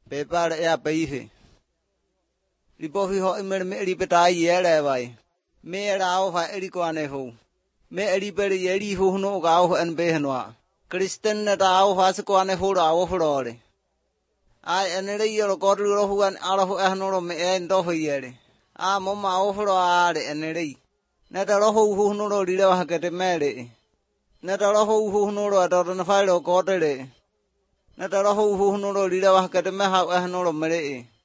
Paper air baby. Ripofi ho ripeta yere by. May allow for Ericoaneho. May Eriberi Yeri who know Gao and Behanoa. Christian that our Vascoane hold our for I and a year of God who and out of Anoro may end of a year. Ah, Mamma over and a day. Not a roho who know the get married. Not a roho who know a daughter and a fire or quarter day. Not a roho who know the get a maha and no marry.